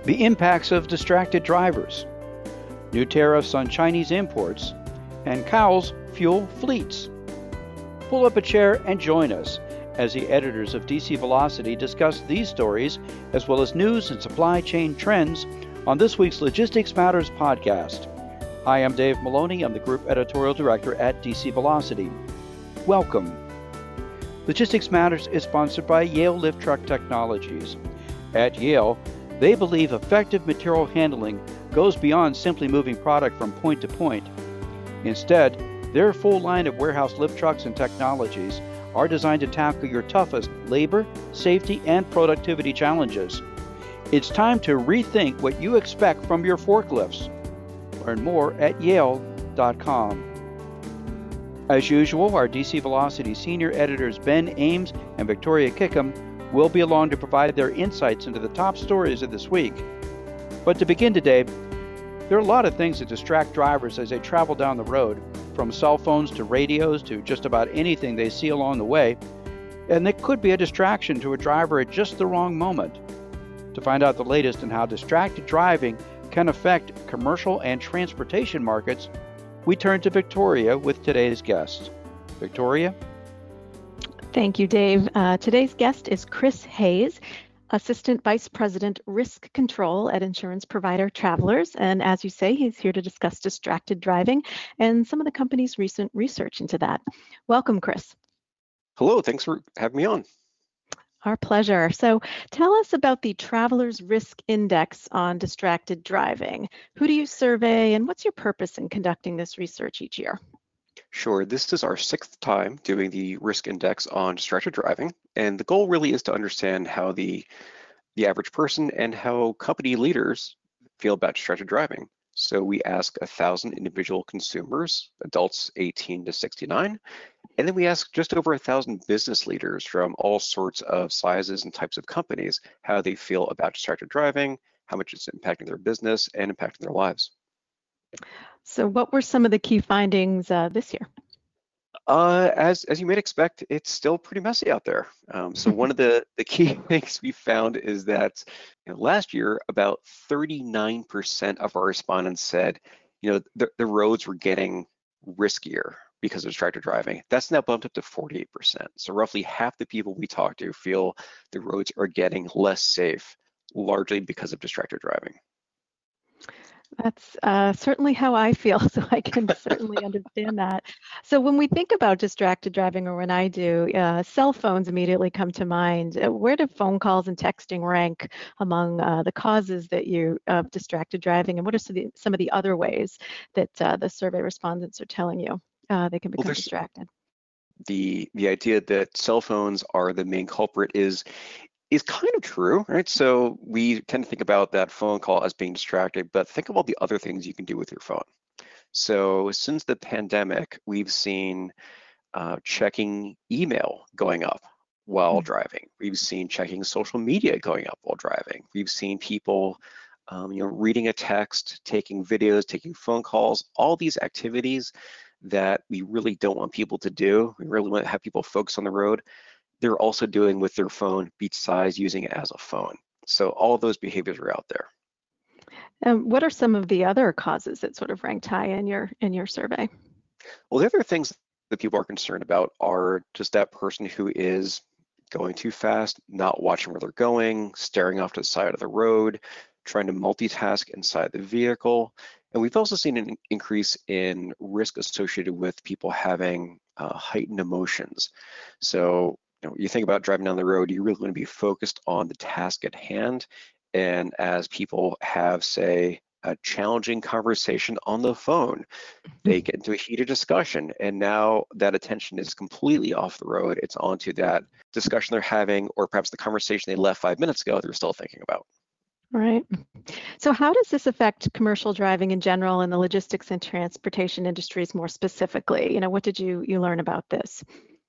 the impacts of distracted drivers, new tariffs on Chinese imports, and Cowell's fuel fleets. Pull up a chair and join us as the editors of DC Velocity discuss these stories, as well as news and supply chain trends, on this week's Logistics Matters podcast. Hi, I'm Dave Maloney. I'm the Group Editorial Director at DC Velocity. Welcome. Logistics Matters is sponsored by Yale Lift Truck Technologies. At Yale, they believe effective material handling goes beyond simply moving product from point to point. Instead, their full line of warehouse lift trucks and technologies are designed to tackle your toughest labor, safety, and productivity challenges. It's time to rethink what you expect from your forklifts. Learn more at yale.com. As usual, our DC Velocity senior editors Ben Ames and Victoria Kickham will be along to provide their insights into the top stories of this week. But to begin today, there are a lot of things that distract drivers as they travel down the road, from cell phones to radios to just about anything they see along the way, and it could be a distraction to a driver at just the wrong moment. To find out the latest on how distracted driving can affect commercial and transportation markets, we turn to Victoria with today's guest. Victoria? Thank you, Dave. Today's guest is Chris Hayes, Assistant Vice President, Risk Control at insurance provider Travelers. And as you say, he's here to discuss distracted driving and some of the company's recent research into that. Welcome, Chris. Hello, thanks for having me on. Our pleasure. So tell us about the Travelers Risk Index on distracted driving. Who do you survey, and what's your purpose in conducting this research each year? Sure, this is our 6th time doing the risk index on distracted driving, and the goal really is to understand how the average person and how company leaders feel about distracted driving. So we ask 1,000 individual consumers, adults 18 to 69, and then we ask just over 1,000 business leaders from all sorts of sizes and types of companies how they feel about distracted driving, how much it's impacting their business and impacting their lives. So what were some of the key findings this year? As you might expect, it's still pretty messy out there. So one of the key things we found is that last year, about 39% of our respondents said, the roads were getting riskier because of distracted driving. That's now bumped up to 48%. So roughly half the people we talk to feel the roads are getting less safe, largely because of distracted driving. That's certainly how I feel, so I can certainly understand that. So when we think about distracted driving, or when I do, cell phones immediately come to mind. Where do phone calls and texting rank among the causes that of distracted driving, and what are some of the other ways that the survey respondents are telling you they can become distracted? The idea that cell phones are the main culprit is kind of true, right? So we tend to think about that phone call as being distracted, but think about the other things you can do with your phone. So since the pandemic, we've seen checking email going up while driving. We've seen checking social media going up while driving. We've seen people reading a text, taking videos, taking phone calls, all these activities that we really don't want people to do. We really want to have people focus on the road. They're also doing with their phone beach size, using it as a phone. So all of those behaviors are out there. What are some of the other causes that sort of ranked high in your survey? Well, the other things that people are concerned about are just that person who is going too fast, not watching where they're going, staring off to the side of the road, trying to multitask inside the vehicle. And we've also seen an increase in risk associated with people having heightened emotions. So you think about driving down the road, you really want to be focused on the task at hand. And as people have, say, a challenging conversation on the phone, they get into a heated discussion, and now that attention is completely off the road. It's onto that discussion they're having, or perhaps the conversation they left 5 minutes ago they're still thinking about. Right. So how does this affect commercial driving in general and the logistics and transportation industries more specifically? What did you learn about this?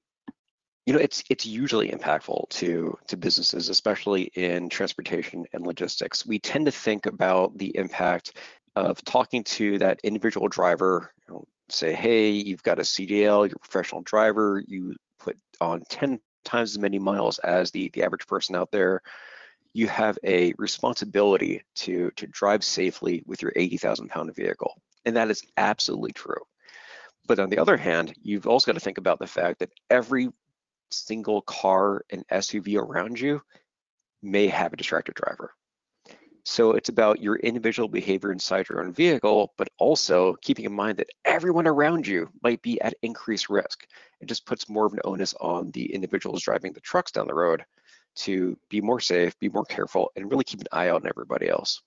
It's usually impactful to businesses, especially in transportation and logistics. We tend to think about the impact of talking to that individual driver, say, hey, you've got a CDL, you're a professional driver, you put on 10 times as many miles as the average person out there. you have a responsibility to drive safely with your 80,000-pound vehicle. And that is absolutely true. But on the other hand, you've also got to think about the fact that every single car and SUV around you may have a distracted driver. So it's about your individual behavior inside your own vehicle, but also keeping in mind that everyone around you might be at increased risk. It just puts more of an onus on the individuals driving the trucks down the road to be more safe, be more careful, and really keep an eye out on everybody else.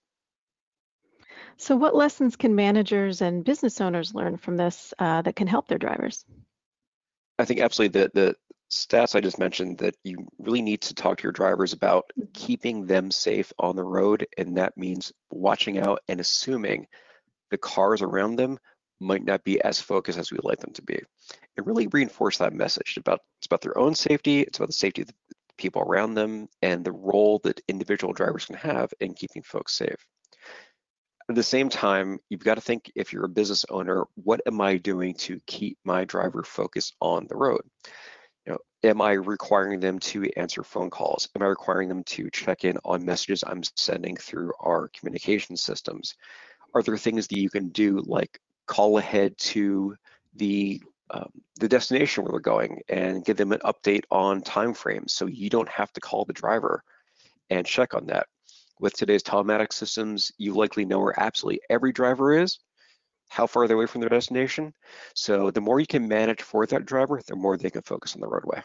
So what lessons can managers and business owners learn from this that can help their drivers? I think absolutely the stats I just mentioned, that you really need to talk to your drivers about keeping them safe on the road, and that means watching out and assuming the cars around them might not be as focused as we'd like them to be. And really reinforce that message it's about their own safety, it's about the safety of the people around them, and the role that individual drivers can have in keeping folks safe. At the same time, you've got to think, if you're a business owner, what am I doing to keep my driver focused on the road? Am I requiring them to answer phone calls? Am I requiring them to check in on messages I'm sending through our communication systems? Are there things that you can do, like call ahead to the destination where we're going and give them an update on timeframes, so you don't have to call the driver and check on that? With today's telematics systems, you likely know where absolutely every driver is, how far they're away from their destination. So the more you can manage for that driver, the more they can focus on the roadway.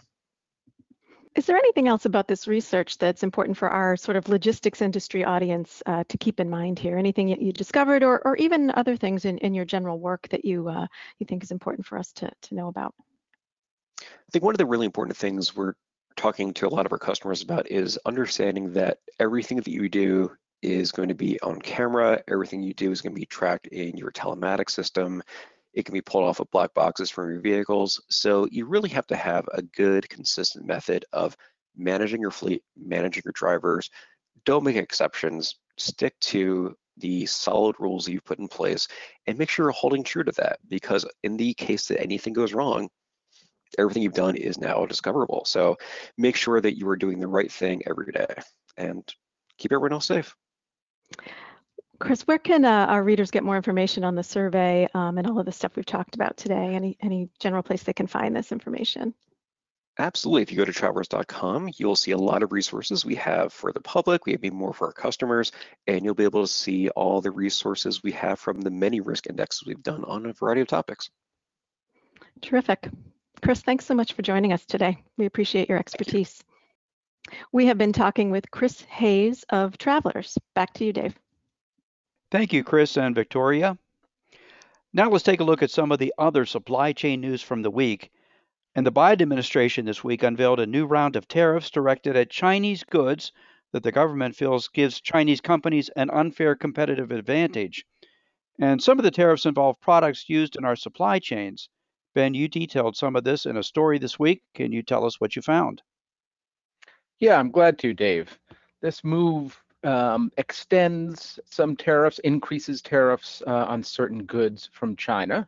Is there anything else about this research that's important for our sort of logistics industry audience to keep in mind here? Anything that you discovered, or even other things in your general work that you think is important for us to know about? I think one of the really important things we're talking to a lot of our customers about is understanding that everything that you do is going to be on camera. Everything you do is going to be tracked in your telematics system. It can be pulled off of black boxes from your vehicles. So you really have to have a good, consistent method of managing your fleet, managing your drivers. Don't make exceptions. Stick to the solid rules that you've put in place and make sure you're holding true to that, because in the case that anything goes wrong, everything you've done is now discoverable. So make sure that you are doing the right thing every day and keep everyone else safe. Chris, where can our readers get more information on the survey and all of the stuff we've talked about today? Any general place they can find this information? Absolutely. If you go to travelers.com, you'll see a lot of resources we have for the public. We have more for our customers, and you'll be able to see all the resources we have from the many risk indexes we've done on a variety of topics. Terrific. Chris, thanks so much for joining us today. We appreciate your expertise. We have been talking with Chris Hayes of Travelers. Back to you, Dave. Thank you, Chris and Victoria. Now let's take a look at some of the other supply chain news from the week. And the Biden administration this week unveiled a new round of tariffs directed at Chinese goods that the government feels gives Chinese companies an unfair competitive advantage. And some of the tariffs involve products used in our supply chains. Ben, you detailed some of this in a story this week. Can you tell us what you found? Yeah, I'm glad to, Dave. This move extends some tariffs, increases tariffs on certain goods from China.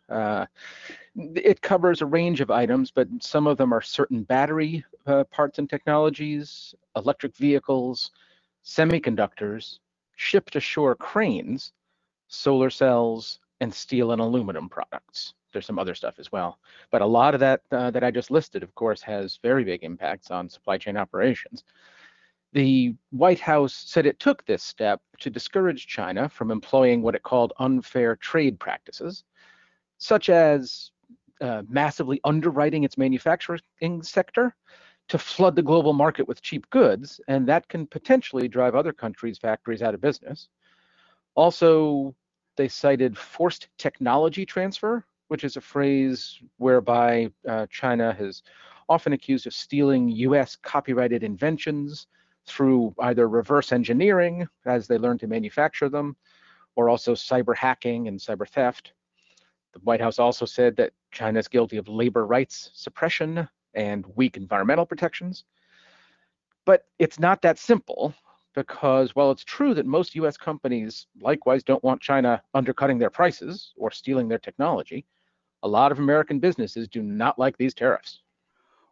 It covers a range of items, but some of them are certain battery parts and technologies, electric vehicles, semiconductors, ship-to-shore cranes, solar cells, and steel and aluminum products. There's some other stuff as well. But a lot of that that I just listed, of course, has very big impacts on supply chain operations. The White House said it took this step to discourage China from employing what it called unfair trade practices, such as massively underwriting its manufacturing sector to flood the global market with cheap goods, and that can potentially drive other countries' factories out of business. Also, they cited forced technology transfer, which is a phrase whereby China has often accused of stealing US copyrighted inventions through either reverse engineering as they learn to manufacture them, or also cyber hacking and cyber theft. The White House also said that China is guilty of labor rights suppression and weak environmental protections. But it's not that simple, because while it's true that most US companies likewise don't want China undercutting their prices or stealing their technology, a lot of American businesses do not like these tariffs.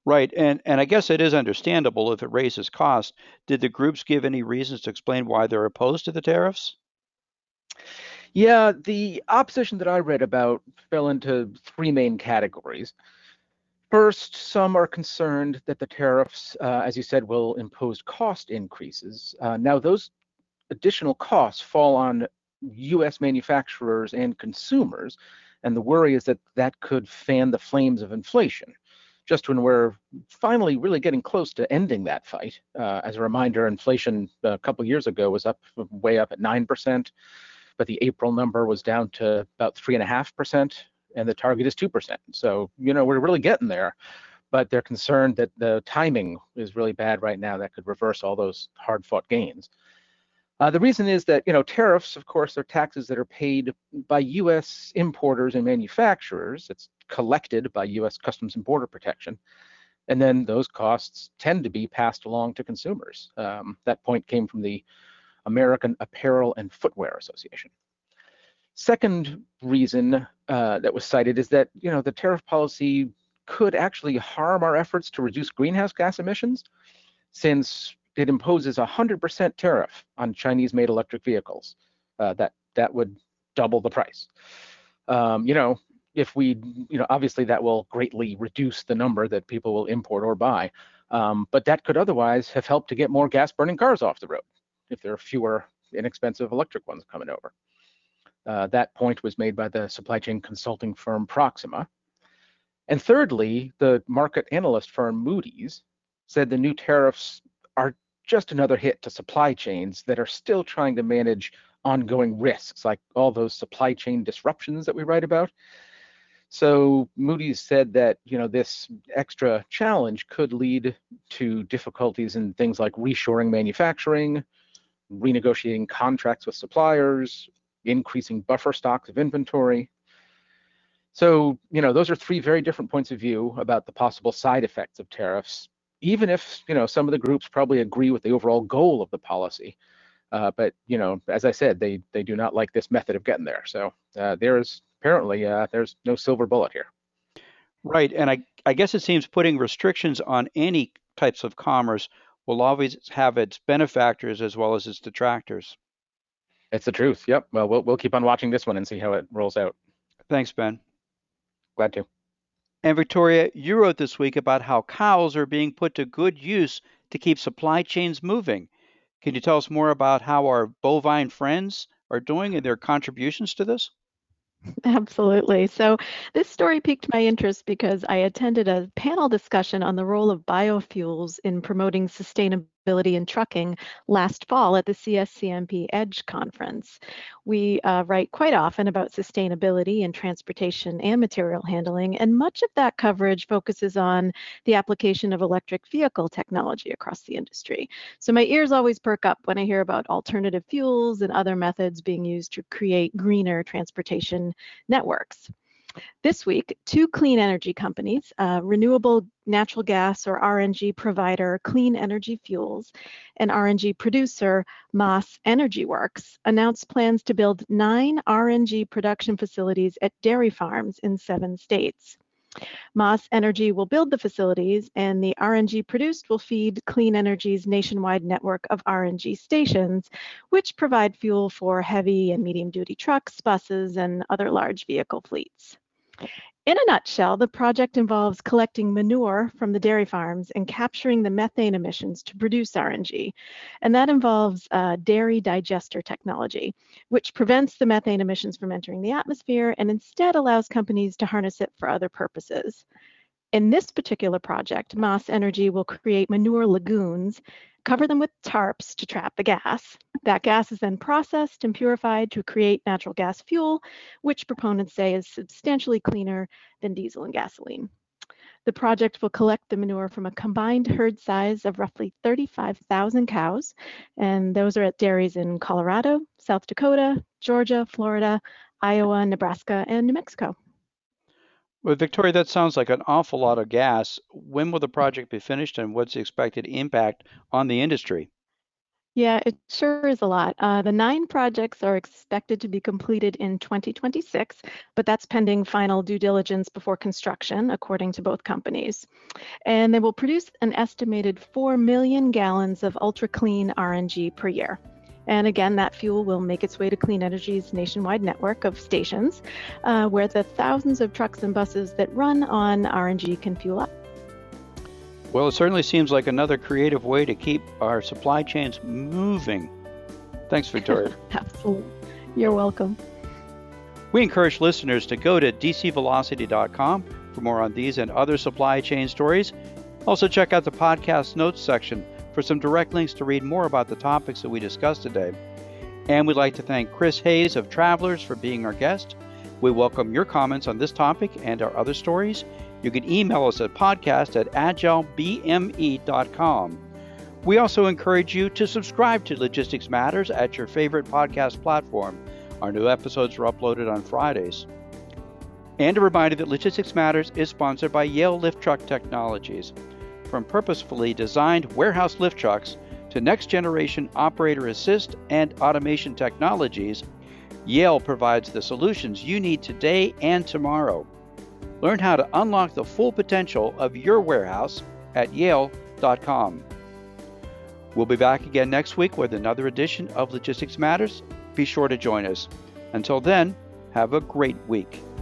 Right, and I guess it is understandable if it raises costs. Did the groups give any reasons to explain why they're opposed to the tariffs? Yeah, the opposition that I read about fell into three main categories. First, some are concerned that the tariffs, as you said, will impose cost increases. Now, those additional costs fall on US manufacturers and consumers, and the worry is that that could fan the flames of inflation. Just when we're finally really getting close to ending that fight. As a reminder, inflation a couple years ago was way up at 9%, but the April number was down to about 3.5%, and the target is 2%. So, we're really getting there, but they're concerned that the timing is really bad right now that could reverse all those hard-fought gains. The reason is that, tariffs, of course, are taxes that are paid by US importers and manufacturers. It's collected by US Customs and Border Protection. And then those costs tend to be passed along to consumers. That point came from the American Apparel and Footwear Association. Second reason that was cited is that, the tariff policy could actually harm our efforts to reduce greenhouse gas emissions, since it imposes a 100% tariff on Chinese-made electric vehicles. That would double the price. If we, obviously that will greatly reduce the number that people will import or buy, but that could otherwise have helped to get more gas-burning cars off the road if there are fewer inexpensive electric ones coming over. That point was made by the supply chain consulting firm Proxima. And thirdly, the market analyst firm Moody's said the new tariffs are just another hit to supply chains that are still trying to manage ongoing risks, like all those supply chain disruptions that we write about. So Moody's said that, this extra challenge could lead to difficulties in things like reshoring manufacturing, renegotiating contracts with suppliers, increasing buffer stocks of inventory. So, those are three very different points of view about the possible side effects of tariffs, even if, some of the groups probably agree with the overall goal of the policy. But, as I said, they do not like this method of getting there. So there's no silver bullet here. Right, and I guess it seems putting restrictions on any types of commerce will always have its benefactors as well as its detractors. It's the truth. Yep. Well, we'll keep on watching this one and see how it rolls out. Thanks, Ben. Glad to. And Victoria, you wrote this week about how cows are being put to good use to keep supply chains moving. Can you tell us more about how our bovine friends are doing and their contributions to this? Absolutely. So this story piqued my interest because I attended a panel discussion on the role of biofuels in promoting sustainability in trucking last fall at the CSCMP EDGE conference. We write quite often about sustainability in transportation and material handling, and much of that coverage focuses on the application of electric vehicle technology across the industry. So my ears always perk up when I hear about alternative fuels and other methods being used to create greener transportation networks. This week, two clean energy companies, renewable natural gas or RNG provider Clean Energy Fuels and RNG producer Maas Energy Works, announced plans to build 9 RNG production facilities at dairy farms in 7 states. Maas Energy will build the facilities, and the RNG produced will feed Clean Energy's nationwide network of RNG stations, which provide fuel for heavy and medium-duty trucks, buses, and other large vehicle fleets. In a nutshell, the project involves collecting manure from the dairy farms and capturing the methane emissions to produce RNG. And that involves dairy digester technology, which prevents the methane emissions from entering the atmosphere and instead allows companies to harness it for other purposes. In this particular project, Maas Energy will create manure lagoons, cover them with tarps to trap the gas. That gas is then processed and purified to create natural gas fuel, which proponents say is substantially cleaner than diesel and gasoline. The project will collect the manure from a combined herd size of roughly 35,000 cows, and those are at dairies in Colorado, South Dakota, Georgia, Florida, Iowa, Nebraska, and New Mexico. Well, Victoria, that sounds like an awful lot of gas. When will the project be finished and what's the expected impact on the industry? Yeah, it sure is a lot. The 9 projects are expected to be completed in 2026, but that's pending final due diligence before construction, according to both companies. And they will produce an estimated 4 million gallons of ultra-clean RNG per year. And again, that fuel will make its way to Clean Energy's nationwide network of stations, where the thousands of trucks and buses that run on RNG can fuel up. Well, it certainly seems like another creative way to keep our supply chains moving. Thanks, Victoria. Absolutely. You're welcome. We encourage listeners to go to dcvelocity.com for more on these and other supply chain stories. Also, check out the podcast notes section for some direct links to read more about the topics that we discussed today. And we'd like to thank Chris Hayes of Travelers for being our guest. We welcome your comments on this topic and our other stories. You can email us at podcast@agilebme.com. We also encourage you to subscribe to Logistics Matters at your favorite podcast platform. Our new episodes are uploaded on Fridays. And a reminder that Logistics Matters is sponsored by Yale Lift Truck Technologies. From purposefully designed warehouse lift trucks to next-generation operator assist and automation technologies, Yale provides the solutions you need today and tomorrow. Learn how to unlock the full potential of your warehouse at yale.com. We'll be back again next week with another edition of Logistics Matters. Be sure to join us. Until then, have a great week.